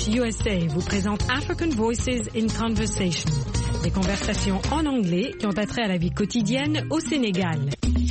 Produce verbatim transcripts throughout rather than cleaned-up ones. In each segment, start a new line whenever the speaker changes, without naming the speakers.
U S A vous présente African Voices in Conversation, des conversations en anglais qui ont attrait à la vie quotidienne au Sénégal.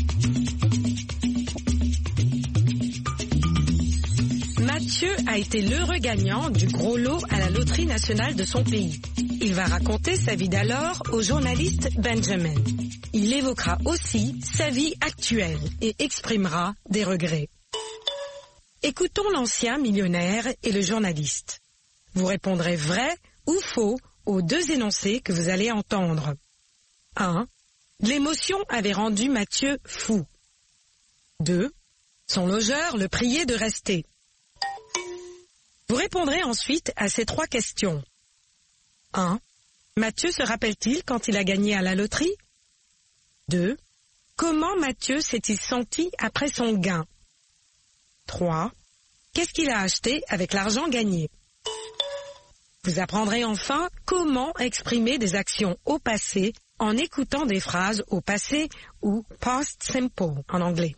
Mathieu a été l'heureux gagnant du gros lot à la loterie nationale de son pays. Il va raconter sa vie d'alors au journaliste Benjamin. Il évoquera aussi sa vie actuelle et exprimera des regrets. Écoutons l'ancien millionnaire et le journaliste. Vous répondrez vrai ou faux aux deux énoncés que vous allez entendre. un. L'émotion avait rendu Mathieu fou. deux. Son logeur le priait de rester. Vous répondrez ensuite à ces trois questions. un. Mathieu se rappelle-t-il quand il a gagné à la loterie? deux. Comment Mathieu s'est-il senti après son gain? trois. Qu'est-ce qu'il a acheté avec l'argent gagné? Vous apprendrez enfin comment exprimer des actions au passé en écoutant des phrases au passé ou past simple en anglais.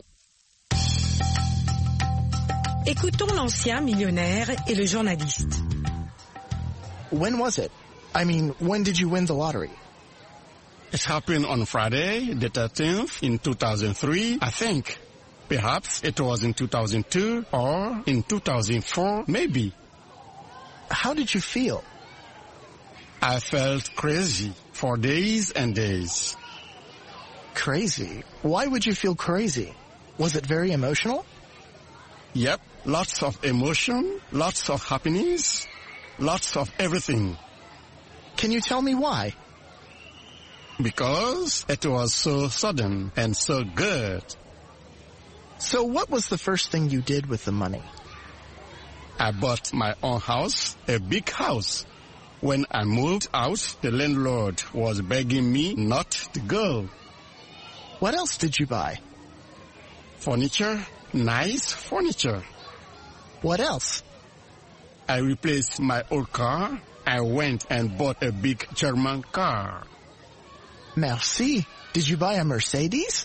Écoutons l'ancien millionnaire et le journaliste.
When was it? I mean, when did you win the lottery?
It happened on Friday, the thirteenth, in two thousand three, I think. Perhaps it was in two thousand two or in two thousand four, maybe.
How did you feel?
I felt crazy for days and days.
Crazy? Why would you feel crazy? Was it very emotional?
Yep, lots of emotion, lots of happiness, lots of everything.
Can you tell me why?
Because it was so sudden and so good.
So what was the first thing you did with the money?
I bought my own house, a big house. When I moved out, the landlord was begging me not to go.
What else did you buy?
Furniture, nice furniture.
What else?
I replaced my old car. I went and bought a big German car.
Merci. Did you buy a Mercedes?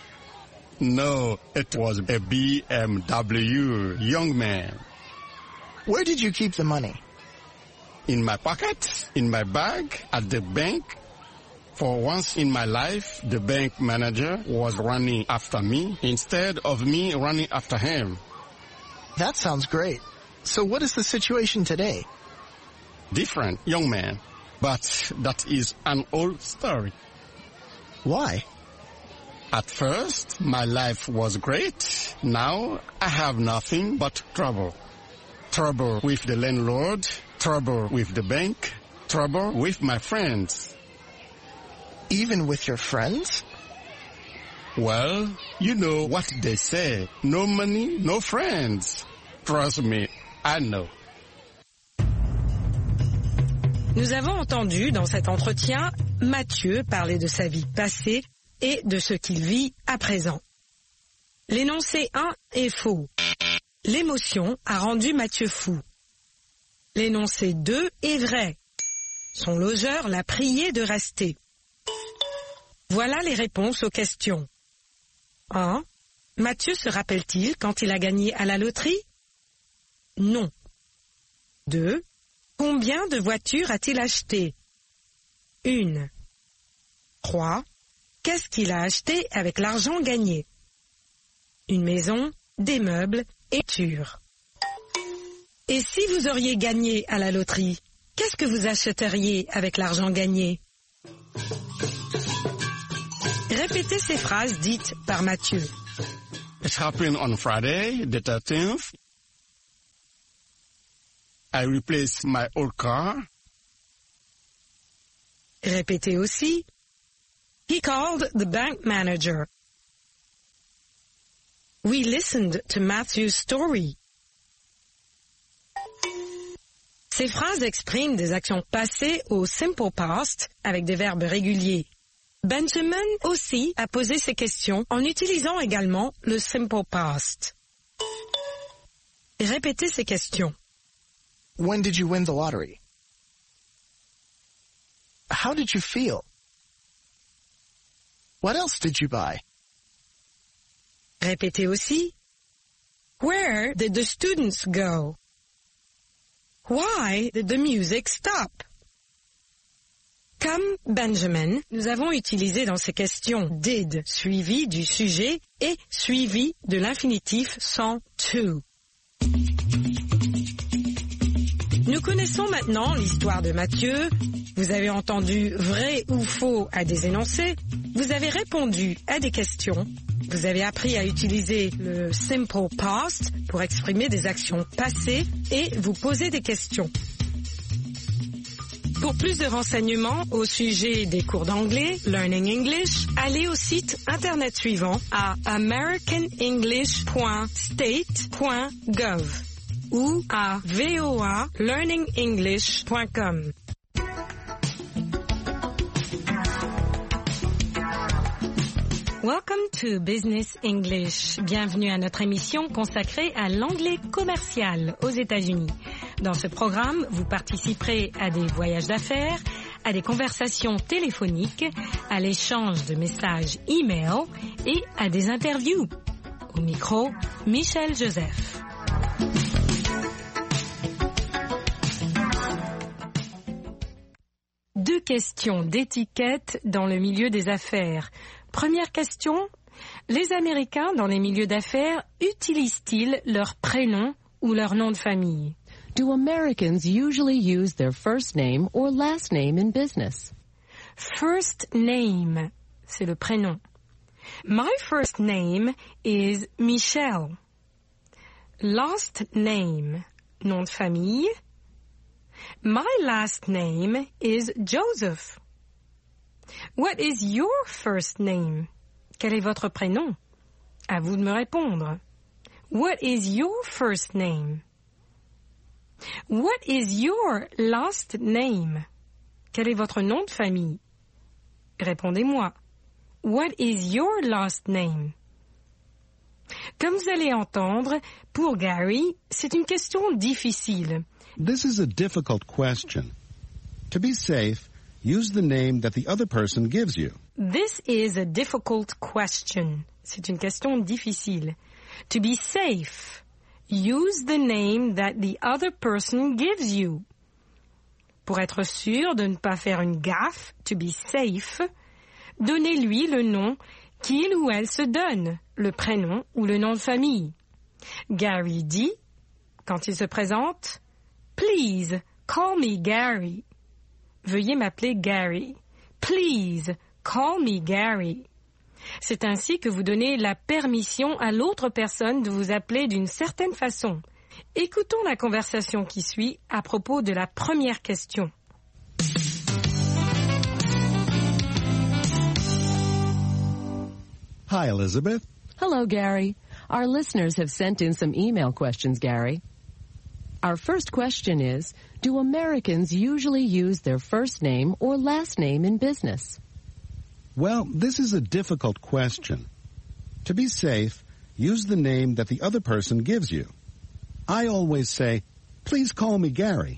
No, it was a B M W, young man.
Where did you keep the money?
In my pocket, in my bag, at the bank. For once in my life, the bank manager was running after me instead of me running after him.
That sounds great. So what is the situation today?
Different, young man. But that is an old story.
Why?
At first, my life was great. Now, I have nothing but trouble. Trouble with the landlord, trouble with the bank, trouble with my friends.
Even with your friends?
Well, you know what they say. No money, no friends. Trust me, I know.
Nous avons entendu dans cet entretien Mathieu parler de sa vie passée et de ce qu'il vit à présent. L'énoncé un est faux. L'émotion a rendu Mathieu fou. L'énoncé deux est vrai. Son logeur l'a prié de rester. Voilà les réponses aux questions. un. Mathieu se rappelle-t-il quand il a gagné à la loterie? Non. deux. Combien de voitures a-t-il acheté? Une. trois. Qu'est-ce qu'il a acheté avec l'argent gagné? Une maison, des meubles et voitures. Et si vous auriez gagné à la loterie, qu'est-ce que vous achèteriez avec l'argent gagné? Répétez ces phrases dites par Mathieu.
It happened on Friday, the thirteenth. I replaced my old car.
Répétez aussi. He called the bank manager. We listened to Matthew's story. Ces phrases expriment des actions passées au simple past avec des verbes réguliers. Benjamin aussi a posé ces questions en utilisant également le simple past. Répétez ces questions.
When did you win the lottery? How did you feel? What else did you buy?
Répétez aussi. Where did the students go? Why did the music stop? Comme Benjamin, nous avons utilisé dans ces questions did suivi du sujet et suivi de l'infinitif sans to. Nous connaissons maintenant l'histoire de Mathieu. Vous avez entendu vrai ou faux à des énoncés. Vous avez répondu à des questions. Vous avez appris à utiliser le simple past pour exprimer des actions passées et vous poser des questions. Pour plus de renseignements au sujet des cours d'anglais, Learning English, allez au site internet suivant à american english point state point gov ou à v o a learning english point com. Welcome to Business English. Bienvenue à notre émission consacrée à l'anglais commercial aux États-Unis. Dans ce programme, vous participerez à des voyages d'affaires, à des conversations téléphoniques, à l'échange de messages e-mail et à des interviews. Au micro, Michel Joseph. Deux questions d'étiquette dans le milieu des affaires. Première question, les Américains dans les milieux d'affaires utilisent-ils leur prénom ou leur nom de famille?
Do Americans usually use their first name or last name in business?
First name, c'est le prénom. My first name is Michelle. Last name, nom de famille. My last name is Joseph. What is your first name? Quel est votre prénom? À vous de me répondre. What is your first name? What is your last name? Quel est votre nom de famille? Répondez-moi. What is your last name? Comme vous allez entendre, pour Gary, c'est une question difficile.
This is a difficult question. To be safe, use the name that the other person gives you.
This is a difficult question. C'est une question difficile. To be safe, use the name that the other person gives you. Pour être sûr de ne pas faire une gaffe, to be safe, donnez-lui le nom qu'il ou elle se donne, le prénom ou le nom de famille. Gary dit, quand il se présente, « Please, call me Gary ». Veuillez m'appeler Gary. Please, call me Gary. C'est ainsi que vous donnez la permission à l'autre personne de vous appeler d'une certaine façon. Écoutons la conversation qui suit à propos de la première question.
Hi, Elizabeth.
Hello, Gary. Our listeners have sent in some email questions, Gary. Our first question is, do Americans usually use their first name or last name in business?
Well, this is a difficult question. To be safe, use the name that the other person gives you. I always say, please call me Gary.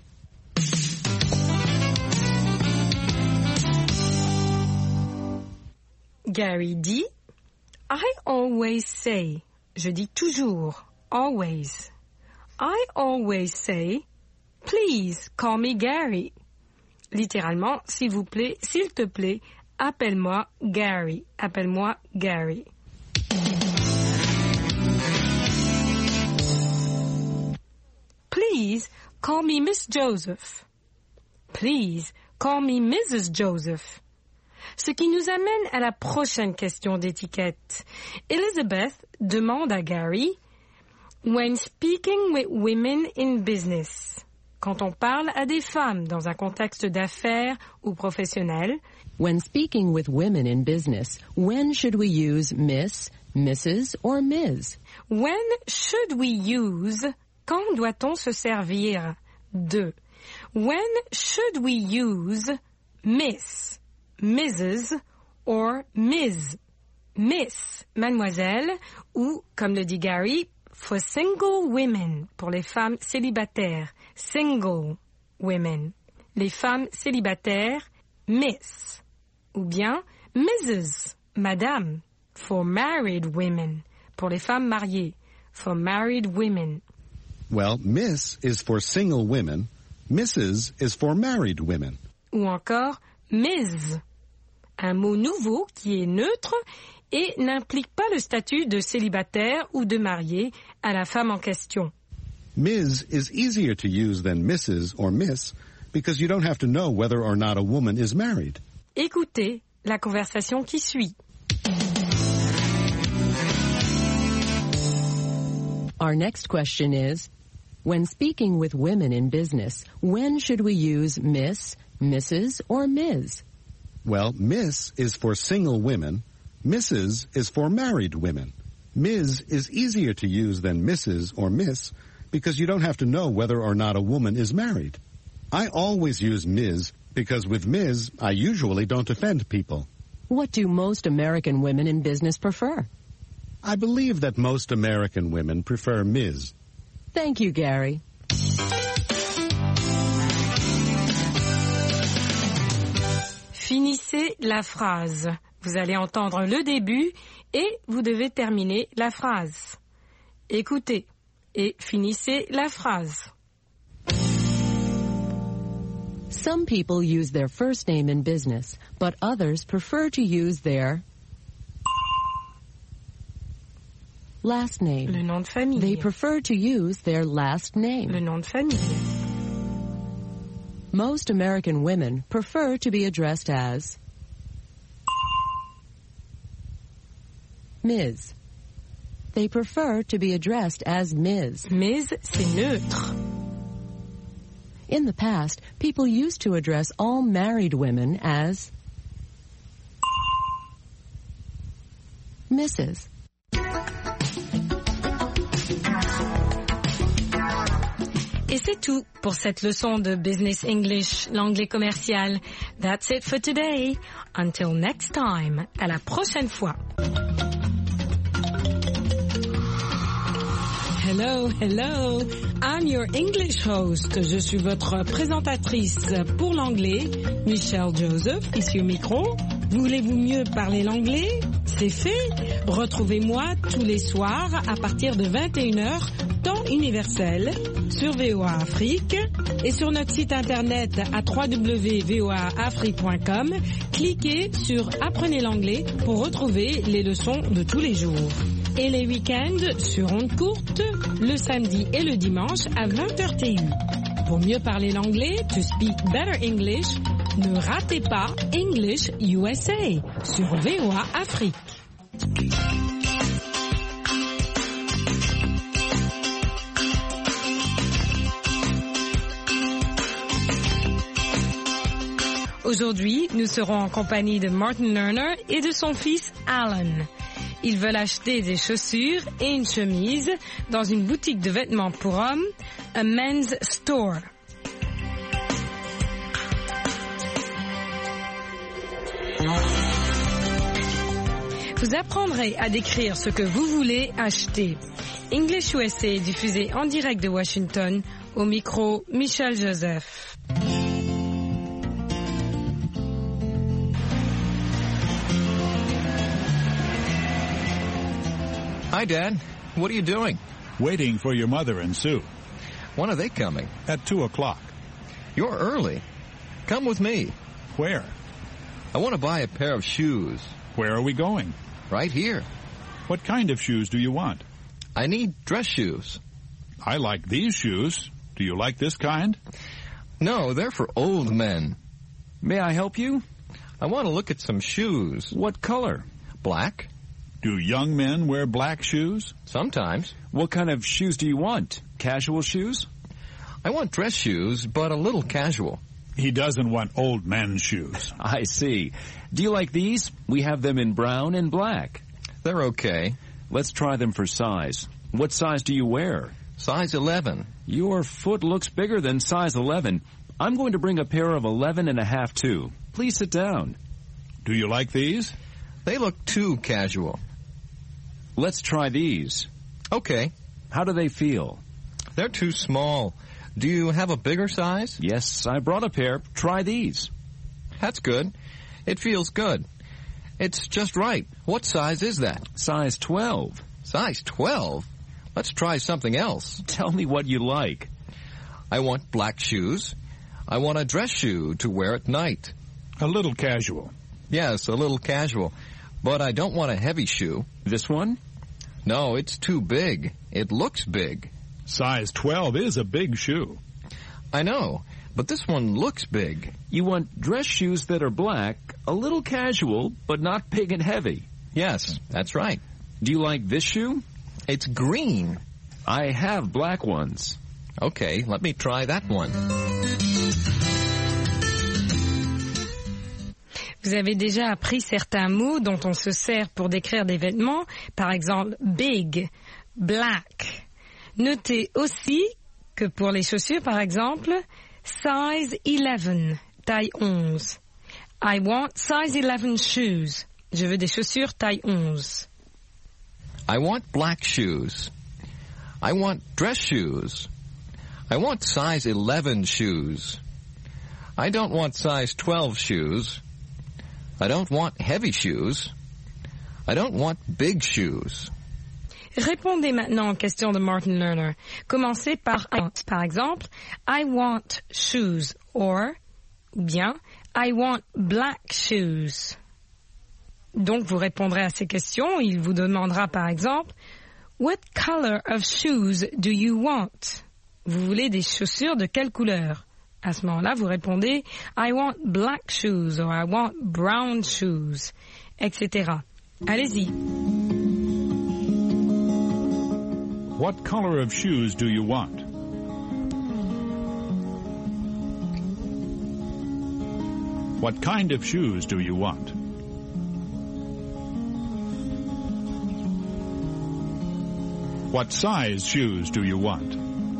Gary dit, I always say, je dis toujours, always. I always say, please call me Gary. Littéralement, s'il vous plaît, s'il te plaît, appelle-moi Gary. Appelle-moi Gary. Please call me Miss Joseph. Please call me Missus Joseph. Ce qui nous amène à la prochaine question d'étiquette. Elizabeth demande à Gary, when speaking with women in business, quand on parle à des femmes dans un contexte d'affaires ou professionnel,
when speaking with women in business, when should we use Miss, Missus or Miz?
When should we use, quand doit-on se servir de? When should we use Miss, Missus or Miz? Miss, mademoiselle, ou, comme le dit Gary, for single women, pour les femmes célibataires, single women. Les femmes célibataires, Miss. Ou bien Missus, madame, for married women, pour les femmes mariées, for married women.
Well, Miss is for single women Missus is for married women.
Ou encore Miz, un mot nouveau qui est neutre et n'implique pas le statut de célibataire ou de marié à la femme en question.
Miz is easier to use than Missus or Miss because you don't have to know whether or not a woman is married.
Écoutez la conversation qui suit.
Our next question is, when speaking with women in business, when should we use Miss, Missus, or Miz?
Well, Miss is for single women. Missus is for married women. Miz is easier to use than Missus or Miss because you don't have to know whether or not a woman is married. I always use Miz because with Miz, I usually don't offend people.
What do most American women in business prefer?
I believe that most American women prefer Miz.
Thank you, Gary.
Finissez la phrase. Vous allez entendre le début et vous devez terminer la phrase. Écoutez et finissez la phrase.
Some people use their first name in business, but others prefer to use their last name.
Le nom de famille.
They prefer to use their last name.
Le nom de famille.
Most American women prefer to be addressed as Miz. They prefer to be addressed as Miz.
Miz, c'est neutre.
In the past, people used to address all married women as Missus
Et c'est tout pour cette leçon de Business English, l'anglais commercial. That's it for today. Until next time. À la prochaine fois. Hello, hello. I'm your English host. Je suis votre présentatrice pour l'anglais, Michelle Joseph, ici au micro. Voulez-vous mieux parler l'anglais? C'est fait. Retrouvez-moi tous les soirs à partir de vingt et une heures, temps universel, sur V O A Afrique et sur notre site internet à w w w point v o a afrique point com. Cliquez sur Apprenez l'anglais pour retrouver les leçons de tous les jours. Et les week-ends sur ondes courtes, le samedi et le dimanche à vingt heures T U. Pour mieux parler l'anglais, to speak better English, ne ratez pas English U S A sur V O A Afrique. Aujourd'hui, nous serons en compagnie de Martin Lerner et de son fils Alan. Ils veulent acheter des chaussures et une chemise dans une boutique de vêtements pour hommes, a men's store. Vous apprendrez à décrire ce que vous voulez acheter. English U S A est diffusé en direct de Washington, au micro Michelle Joseph.
Hi, Dad. What are you doing?
Waiting for your mother and Sue.
When are they coming?
At two o'clock.
You're early. Come with me.
Where?
I want to buy a pair of shoes.
Where are we going?
Right here.
What kind of shoes do you want?
I need dress shoes.
I like these shoes. Do you like this kind?
No, they're for old men.
May I help you?
I want to look at some shoes.
What color?
Black.
Do young men wear black shoes?
Sometimes.
What kind of shoes do you want? Casual shoes?
I want dress shoes, but a little casual.
He doesn't want old men's shoes.
I see. Do you like these? We have them in brown and black.
They're okay.
Let's try them for size. What size do you wear?
Size eleven.
Your foot looks bigger than size eleven. I'm going to bring a pair of eleven and a half too. Please sit down.
Do you like these?
They look too casual.
Let's try these.
Okay.
How do they feel?
They're too small. Do you have a bigger size?
Yes, I brought a pair. Try these.
That's good. It feels good. It's just right. What size is that?
Size twelve.
Size twelve? Let's try something else.
Tell me what you like.
I want black shoes. I want a dress shoe to wear at night.
A little casual.
Yes, a little casual. But I don't want a heavy shoe.
This one?
No, it's too big. It looks big.
Size twelve is a big shoe.
I know, but this one looks big.
You want dress shoes that are black, a little casual, but not big and heavy.
Yes, that's right.
Do you like this shoe?
It's green.
I have black ones.
Okay, let me try that one.
Vous avez déjà appris certains mots dont on se sert pour décrire des vêtements, par exemple big, black. Notez aussi que pour les chaussures, par exemple, size eleven, taille onze. I want size eleven shoes. Je veux des chaussures taille onze.
I want black shoes. I want dress shoes. I want size eleven shoes. I don't want size twelve shoes. I don't want heavy shoes. I don't want big shoes.
Répondez maintenant aux questions de Martin Lerner. Commencez par I want. Par exemple, I want shoes or, ou bien, I want black shoes. Donc, vous répondrez à ces questions. Il vous demandera par exemple, what color of shoes do you want? Vous voulez des chaussures de quelle couleur? À ce moment-là, vous répondez, I want black shoes or I want brown shoes, et cetera. Allez-y.
What color of shoes do you want? What kind of shoes do you want? What size shoes do you want?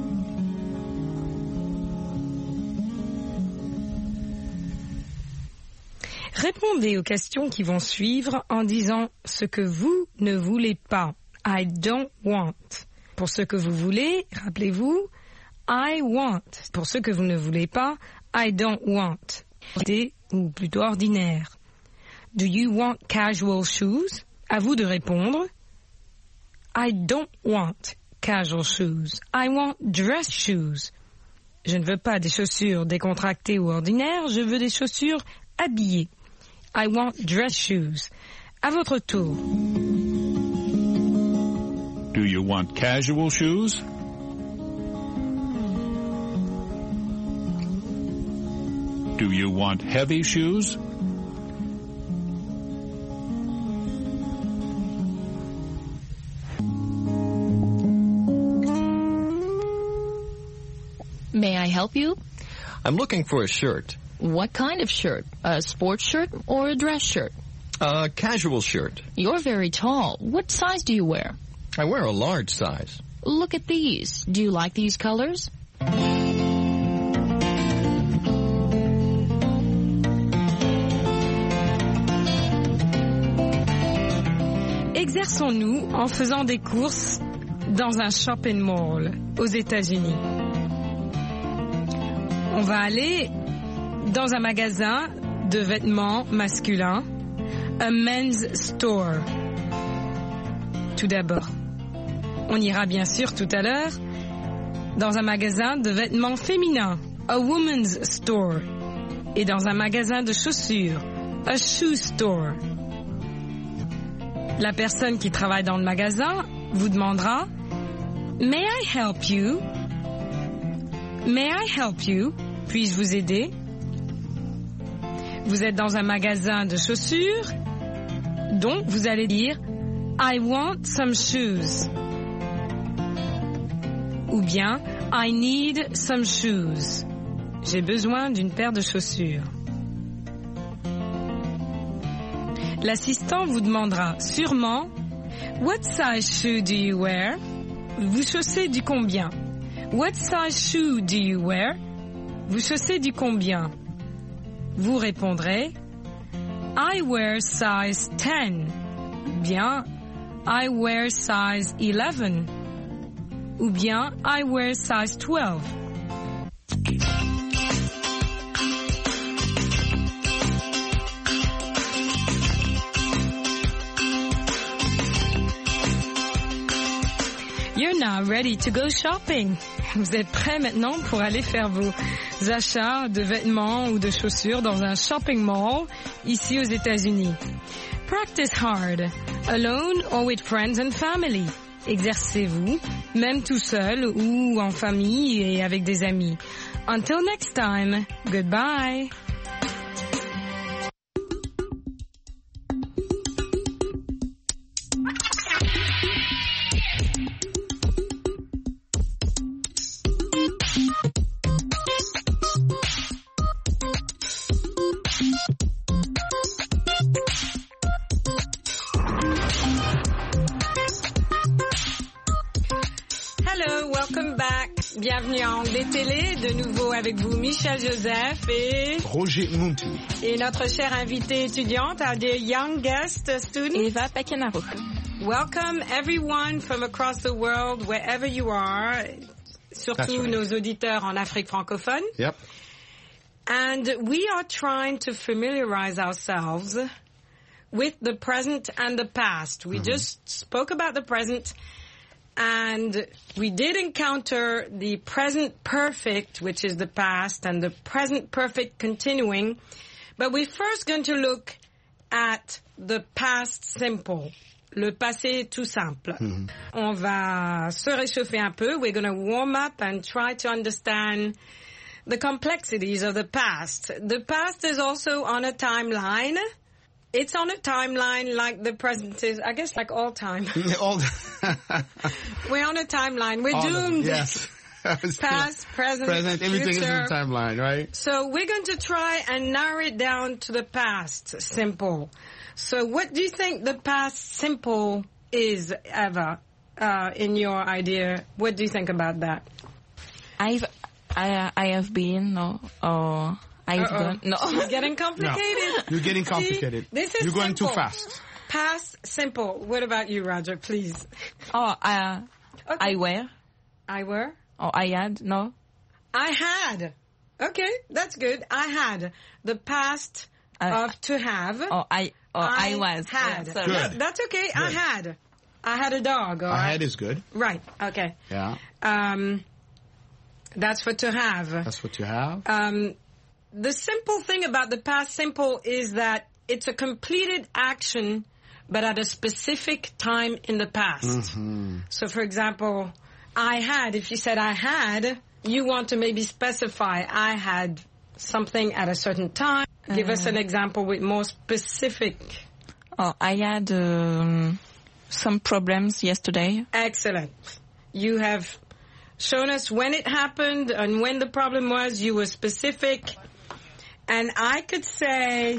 Répondez aux questions qui vont suivre en disant ce que vous ne voulez pas. I don't want. Pour ce que vous voulez, rappelez-vous, I want. Pour ce que vous ne voulez pas, I don't want. Ou plutôt ordinaire. Do you want casual shoes? À vous de répondre. I don't want casual shoes. I want dress shoes. Je ne veux pas des chaussures décontractées ou ordinaires, je veux des chaussures habillées. I want dress shoes. À votre tour.
Do you want casual shoes? Do you want heavy shoes?
May I help you?
I'm looking for a shirt.
What kind of shirt? A sports shirt or a dress shirt?
A casual shirt.
You're very tall. What size do you wear?
I wear a large size.
Look at these. Do you like these colors?
Exerçons-nous en faisant des courses dans un shopping mall aux États-Unis. On va aller dans un magasin de vêtements masculins, a men's store. Tout d'abord, on ira bien sûr tout à l'heure dans un magasin de vêtements féminins, a woman's store, et dans un magasin de chaussures, a shoe store. La personne qui travaille dans le magasin vous demandera « May I help you? May I help you? Puis-je vous aider? » Vous êtes dans un magasin de chaussures, donc vous allez dire « I want some shoes » ou bien « I need some shoes ». J'ai besoin d'une paire de chaussures. L'assistant vous demandera sûrement « What size shoe do you wear? » Vous chaussez du combien? What size shoe do you wear? Vous chaussez du combien? Vous répondrez I wear size ten. Bien I wear size eleven. Ou bien I wear size twelve. You're now ready to go shopping. Vous êtes prêts maintenant pour aller faire vos achats de vêtements ou de chaussures dans un shopping mall ici aux États-Unis. Practice hard, alone or with friends and family. Exercez-vous, même tout seul ou en famille et avec des amis. Until next time, goodbye. Bienvenue à Anglais Télé, de nouveau avec vous Michel Joseph et
Roger Monti.
Et notre chère invitée étudiante, our dear young guest student,
Eva Pekenaro.
Welcome everyone from across the world, wherever you are, surtout right. Nos auditeurs en Afrique francophone.
Yep.
And we are trying to familiarize ourselves with the present and the past. We mm-hmm. just spoke about the present. And we did encounter the present perfect, which is the past, and the present perfect continuing. But we're first going to look at the past simple, le passé tout simple. Mm-hmm. On va se réchauffer un peu. We're going to warm up and try to understand the complexities of the past. The past is also on a timeline. It's on a timeline like the present is, I guess, like all time.
all
We're on a timeline. We're all doomed.
Yes.
Past, present,
present, everything
future.
is in the timeline, right?
So we're going to try and narrow it down to the past simple. So what do you think the past simple is, Eva, uh, in your idea? What do you think about that?
I've, I, I have been, no, or... I've Uh-oh. done, no.
It's getting complicated.
No. You're getting complicated.
See, this is
You're going
simple.
too fast.
Past simple. What about you, Roger, please?
Oh, uh,
okay.
I were.
I were?
Oh, I had, no.
I had. Okay, that's good. I had. The past uh, of to have.
Oh, I, oh, I, I was.
Had.
Yeah,
good.
That's okay.
Good.
I had. I had a dog. All
I
right?
had is good.
Right. Okay.
Yeah.
Um, that's for to have.
That's what you have.
Um, The simple thing about the past simple is that it's a completed action, but at a specific time in the past.
Mm-hmm.
So, for example, I had, if you said I had, you want to maybe specify I had something at a certain time. Uh, Give us an example with more specific.
Oh, I had um, some problems yesterday.
Excellent. You have shown us when it happened and when the problem was. You were specific. And I could say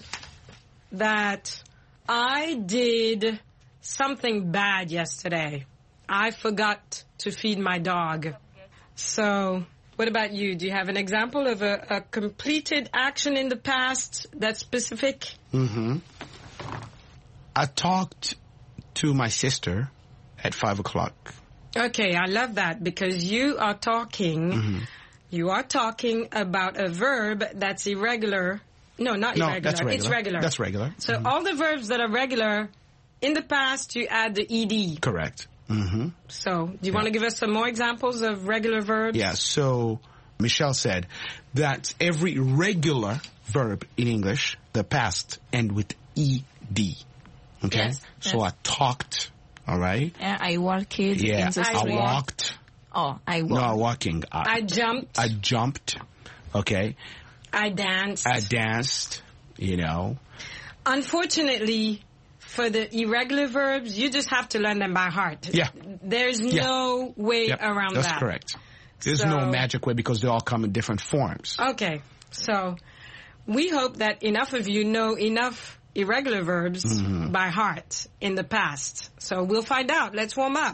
that I did something bad yesterday. I forgot to feed my dog. So, what about you? Do you have an example of a, a completed action in the past that's specific?
Mm-hmm. I talked to my sister at five o'clock.
Okay, I love that because you are talking... Mm-hmm. You are talking about a verb that's irregular. No, not
no,
irregular.
That's regular.
It's regular.
That's regular.
So
mm-hmm.
all the verbs that are regular, in the past, you add the ed.
Correct. Mm-hmm.
So do you
yeah.
want to give us some more examples of regular verbs?
Yeah, so Michelle said that every regular verb in English, the past, end with ed. Okay?
Yes,
so
yes.
I talked, all right?
Yeah, I walked
yeah,
in the
I
street.
walked.
Oh, I walked.
No, walking. I,
I jumped.
I jumped. Okay.
I danced.
I danced, you know.
Unfortunately, for the irregular verbs, you just have to learn them by heart.
Yeah.
There's
yeah.
no way
yep.
around
That's
that.
That's correct. There's
so,
no magic way because they all come in different forms.
Okay. So we hope that enough of you know enough irregular verbs mm-hmm. by heart in the past. So we'll find out. Let's warm up.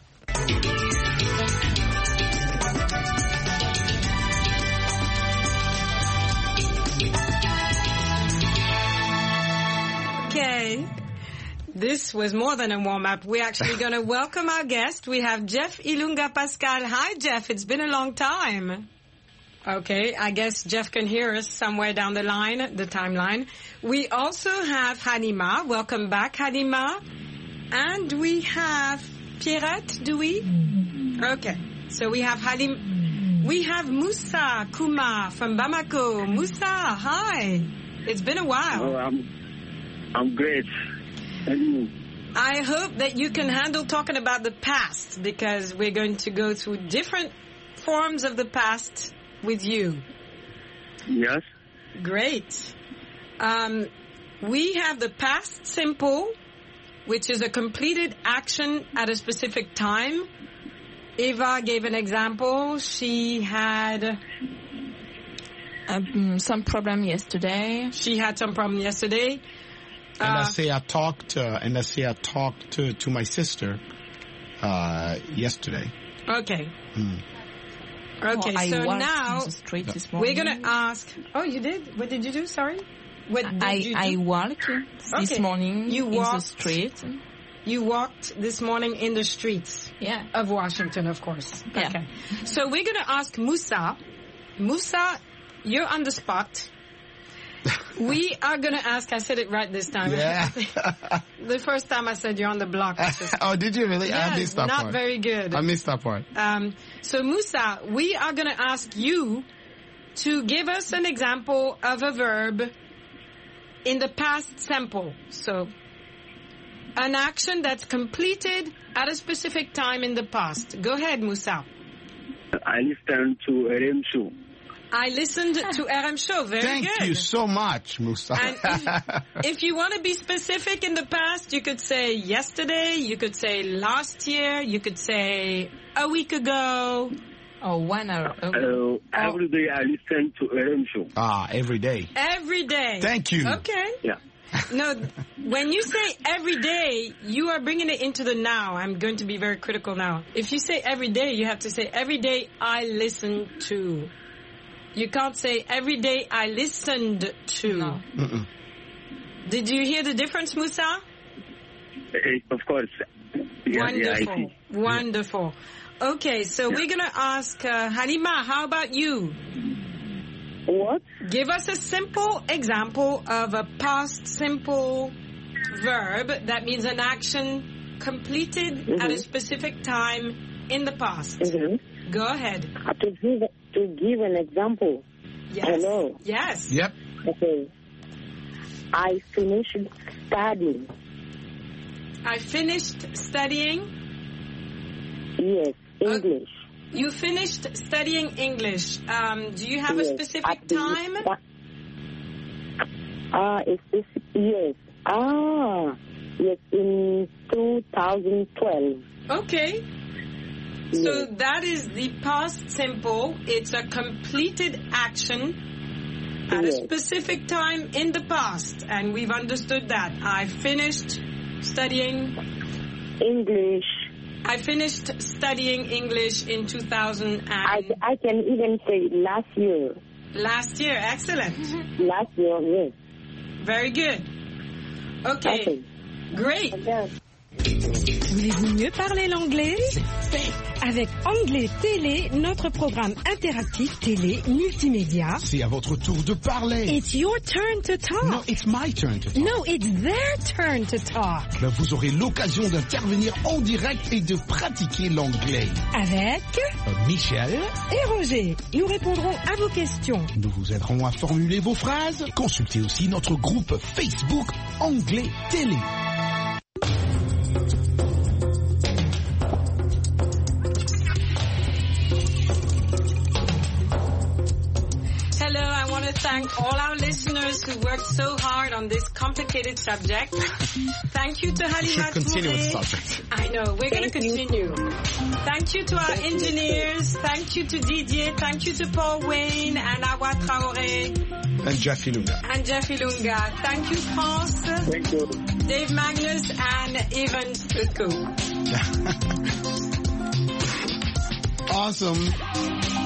Okay. This was more than a warm-up. We're actually going to welcome our guest. We have Jeff Ilunga Pascal. Hi, Jeff. It's been a long time. Okay, I guess Jeff can hear us somewhere down the line, the timeline. We also have Halima. Welcome back, Halima. And we have Pierrette, do we? Okay. So we have Halim. We have Moussa Kouma from Bamako. Moussa, hi. It's been a while.
Oh, I'm, I'm great. And you?
I hope that you can handle talking about the past, because we're going to go through different forms of the past with you.
Yes.
Great. Um, we have the past simple, which is a completed action at a specific time. Eva gave an example. She had
um, some problem yesterday.
She had some problem yesterday.
And
Uh,
I say I talked, uh, and I say I talked to, to my sister, uh, yesterday.
Okay.
Mm.
Okay,
Oh, I
so
walked
now
in the street this
we're
morning.
going to ask... Oh, you did? What did you do? Sorry? What did
I,
you do?
I walked this
Okay.
morning
You
in the
walked-
street.
You walked this morning in the streets
Yeah.
of Washington, of course.
Yeah.
Okay. So we're going to ask Moussa. Moussa, you're on the spot. We are going to ask, I said it right this time.
Yeah.
The first time I said you're on the block. I just-
Oh, did you really? I
Yes,
missed that
not
part.
very good.
I missed that part.
Um, so Moussa, we are going to ask you to give us an example of a verb in the past simple. So an action that's completed at a specific time in the past. Go ahead, Moussa.
I listened to R M show.
I listened to R M Show. Very
Thank
good.
you so much, Moussa.
And if, if you want to be specific in the past, you could say yesterday, you could say last year, you could say a week ago.
Or one hour ago.
Uh, every day I listen to R M show.
Ah, every day.
Every day.
Thank you.
Okay.
Yeah.
No, when you say every day, you are bringing it into the now. I'm going to be very critical now. If you say every day, you have to say every day I listen to. You can't say every day I listened to.
No.
Mm-mm.
Did you hear the difference, Moussa?
Uh, of course. Yeah, yeah, I
Wonderful.
see.
Wonderful. Okay, so we're going to ask uh, Halima, how about you?
What?
Give us a simple example of a past simple verb that means an action completed
Mm-hmm.
at a specific time in the past.
Mm-hmm.
Go ahead.
Uh, to give to give an example.
Yes.
Hello.
Yes.
Yep.
Okay. I finished studying.
I finished studying.
Yes, English.
You finished studying English. Um, do you have
yes.
a specific
At the-
time?
Ah, it's, it's, yes. Ah, yes, in two thousand twelve.
Okay. So that is the past simple. It's a completed action at a
Yes.
specific time in the past. And we've understood that. I finished studying
English.
I finished studying English in two thousand
I,
and
I can even say last year.
last year. Excellent.
Last year, yes.
Very good. Okay.
Okay.
Great. Voulez-vous mieux parler l'anglais? Avec Anglais Télé, notre programme interactif télé multimédia.
C'est à votre tour de parler.
It's your turn to talk.
No, it's my turn to talk.
No, it's their turn to talk.
Ben, vous aurez l'occasion d'intervenir en direct et de pratiquer l'anglais.
Avec
Euh, Michel,
et Roger, nous répondrons à vos questions.
nous vous aiderons à formuler vos phrases. Consultez aussi notre groupe Facebook Anglais Télé.
Hello, I want to thank all our listeners who worked so hard on this complicated subject. Thank you to Halima
Should continue with the
Touré.
subject.
I know, we're going to continue. Thank you to our engineers. Thank you to Didier. Thank you to Paul Wayne and Awa Traoré
And Jeffy Luna.
and Jeffy Lunga. Thank you, France,
Thank you.
Dave Magnus, and Evan Stucco.
Awesome.